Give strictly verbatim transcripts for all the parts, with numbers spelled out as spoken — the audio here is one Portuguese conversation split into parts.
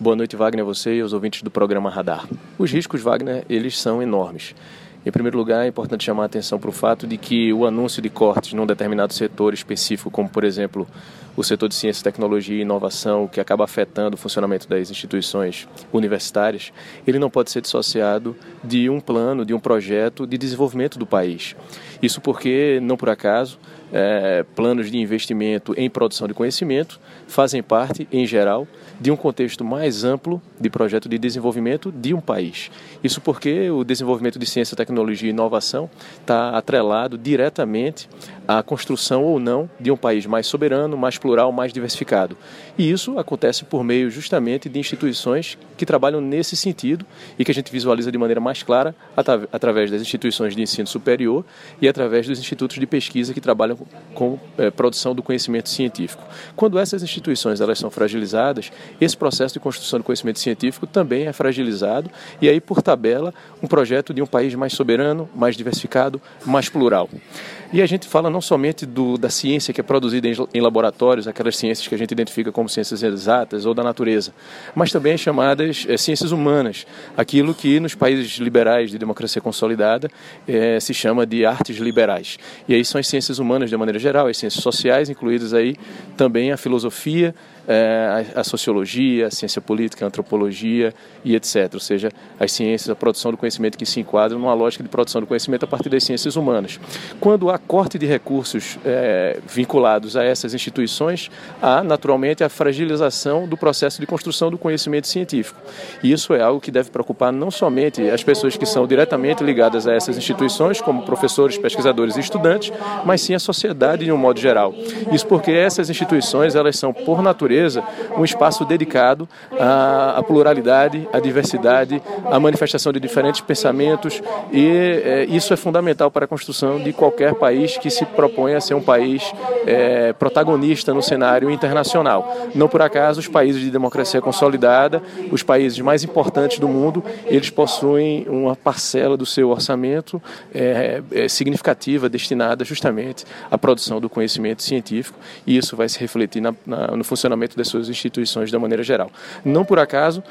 Boa noite, Wagner, a você e aos ouvintes do programa Radar. Os riscos, Wagner, eles são enormes. Em primeiro lugar, é importante chamar a atenção para o fato de que o anúncio de cortes num determinado setor específico, como, por exemplo, o setor de ciência, tecnologia e inovação, que acaba afetando o funcionamento das instituições universitárias, ele não pode ser dissociado de um plano, de um projeto de desenvolvimento do país. Isso porque, não por acaso, é, planos de investimento em produção de conhecimento fazem parte, em geral, de um contexto mais amplo de projeto de desenvolvimento de um país. Isso porque o desenvolvimento de ciência, tecnologia e inovação está atrelado diretamente à construção ou não de um país mais soberano, mais plural, mais diversificado. E isso acontece por meio justamente de instituições que trabalham nesse sentido e que a gente visualiza de maneira mais clara atra- através das instituições de ensino superior e através dos institutos de pesquisa que trabalham com, com é, produção do conhecimento científico. Quando essas instituições elas são fragilizadas, esse processo de construção do conhecimento científico também é fragilizado e aí, por tabela, um projeto de um país mais soberano, mais diversificado, mais plural. E a gente fala não somente do, da ciência que é produzida em, em laboratórios, aquelas ciências que a gente identifica como ciências exatas ou da natureza, mas também as chamadas é, ciências humanas, aquilo que nos países liberais de democracia consolidada é, se chama de artes liberais. E aí são as ciências humanas de maneira geral, as ciências sociais, incluídas aí também a filosofia, É, a, a sociologia, a ciência política, a antropologia e etcétera. Ou seja, as ciências, a produção do conhecimento que se enquadram numa lógica de produção do conhecimento a partir das ciências humanas. Quando há corte de recursos é, vinculados a essas instituições, há naturalmente a fragilização do processo de construção do conhecimento científico. E isso é algo que deve preocupar não somente as pessoas que são diretamente ligadas a essas instituições, como professores, pesquisadores e estudantes, mas sim a sociedade de um modo geral. Isso porque essas instituições, elas são, por natureza, um espaço dedicado à, à pluralidade, à diversidade, à manifestação de diferentes pensamentos e é, isso é fundamental para a construção de qualquer país que se proponha a ser um país é, protagonista no cenário internacional. Não por acaso os países de democracia consolidada, os países mais importantes do mundo, eles possuem uma parcela do seu orçamento é, é, significativa destinada justamente à produção do conhecimento científico e isso vai se refletir na, na, no funcionamento das suas instituições da maneira geral. Não por acaso,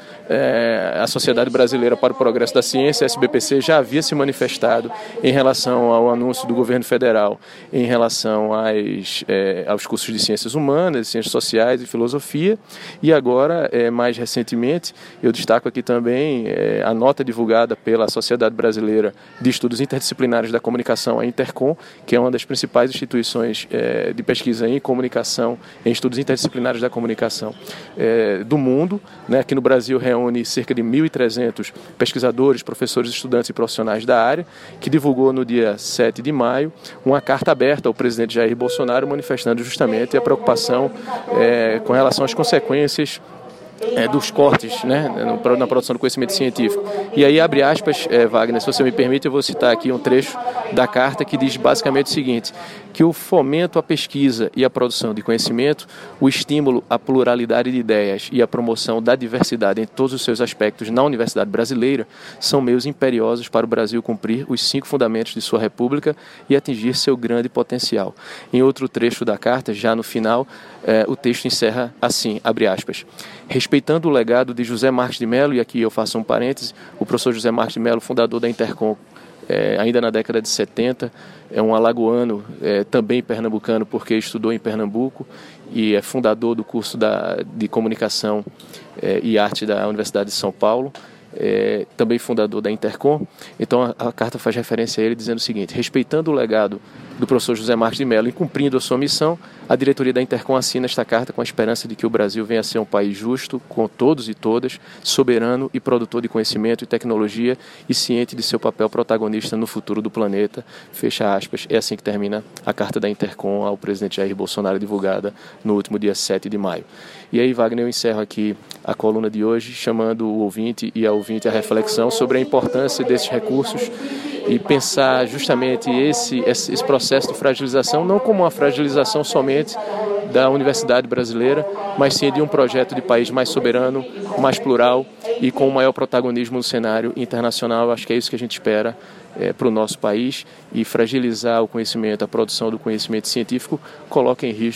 é, a Sociedade Brasileira para o Progresso da Ciência, a S B P C, já havia se manifestado em relação ao anúncio do governo federal em relação às, é, aos cursos de ciências humanas, ciências sociais e filosofia, e agora, é, mais recentemente, eu destaco aqui também é, a nota divulgada pela Sociedade Brasileira de Estudos Interdisciplinares da Comunicação, a Intercom, que é uma das principais instituições é, de pesquisa em comunicação, em estudos interdisciplinares da comunicação é, do mundo, né? Aqui no Brasil reúne cerca de mil e trezentos pesquisadores, professores, estudantes e profissionais da área, que divulgou no dia sete de maio uma carta aberta ao presidente Jair Bolsonaro manifestando justamente a preocupação é, com relação às consequências É, dos cortes, né, na produção do conhecimento científico. E aí, abre aspas, é, Wagner, se você me permite, eu vou citar aqui um trecho da carta que diz basicamente o seguinte, que o fomento à pesquisa e à produção de conhecimento, o estímulo à pluralidade de ideias e a promoção da diversidade em todos os seus aspectos na Universidade Brasileira são meios imperiosos para o Brasil cumprir os cinco fundamentos de sua República e atingir seu grande potencial. Em outro trecho da carta, já no final, é, o texto encerra assim, abre aspas, respeitando o legado de José Marques de Mello, e aqui eu faço um parêntese, o professor José Marques de Mello, fundador da Intercom, é, ainda na década de setenta, é um alagoano, é, também pernambucano, porque estudou em Pernambuco, e é fundador do curso da, de Comunicação é, e Arte da Universidade de São Paulo, é, também fundador da Intercom. Então a, a carta faz referência a ele dizendo o seguinte, respeitando o legado do professor José Marques de Mello e cumprindo a sua missão, a diretoria da Intercom assina esta carta com a esperança de que o Brasil venha a ser um país justo, com todos e todas, soberano e produtor de conhecimento e tecnologia e ciente de seu papel protagonista no futuro do planeta. Fecha aspas. É assim que termina a carta da Intercom ao presidente Jair Bolsonaro, divulgada no último dia sete de maio. E aí, Wagner, eu encerro aqui a coluna de hoje, chamando o ouvinte e a ouvinte à reflexão sobre a importância desses recursos e pensar justamente esse, esse, esse processo de fragilização não como uma fragilização somente da universidade brasileira, mas sim de um projeto de país mais soberano, mais plural e com um maior protagonismo no cenário internacional. Acho que é isso que a gente espera é, para o nosso país, e fragilizar o conhecimento, a produção do conhecimento científico coloca em risco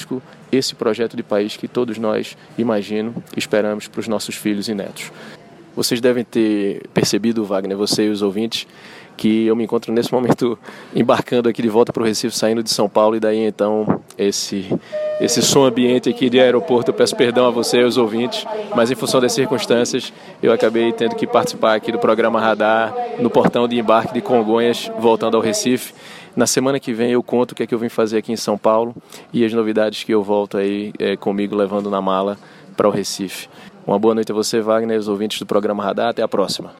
esse projeto de país que todos nós, imagino, esperamos para os nossos filhos e netos. Vocês devem ter percebido, Wagner, você e os ouvintes, que eu me encontro nesse momento embarcando aqui de volta para o Recife, saindo de São Paulo, e daí então esse, esse som ambiente aqui de aeroporto. Eu peço perdão a você e aos ouvintes, mas em função das circunstâncias eu acabei tendo que participar aqui do programa Radar no portão de embarque de Congonhas, voltando ao Recife. Na semana que vem eu conto o que é que eu vim fazer aqui em São Paulo e as novidades que eu volto aí é, comigo levando na mala para o Recife. Uma boa noite a você, Wagner, e aos ouvintes do programa Radar. Até a próxima.